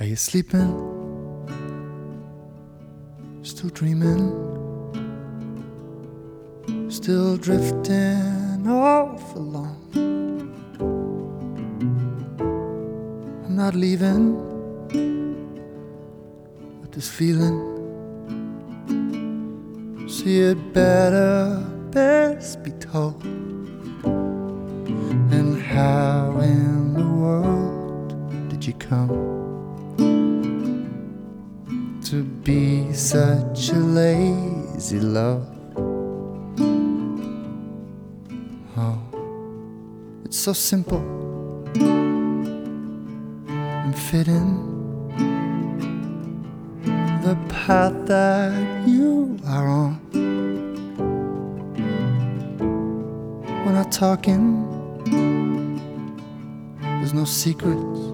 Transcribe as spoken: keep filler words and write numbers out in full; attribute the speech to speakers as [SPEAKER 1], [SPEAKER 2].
[SPEAKER 1] Are you sleeping? Still dreaming? Still drifting off alone? I'm not leaving with this feeling, so you'd better best be told. And how in the world did you come to be such a lazy love? Oh, it's so simple and fitting, the path that you are on. We're not talking, there's no secrets,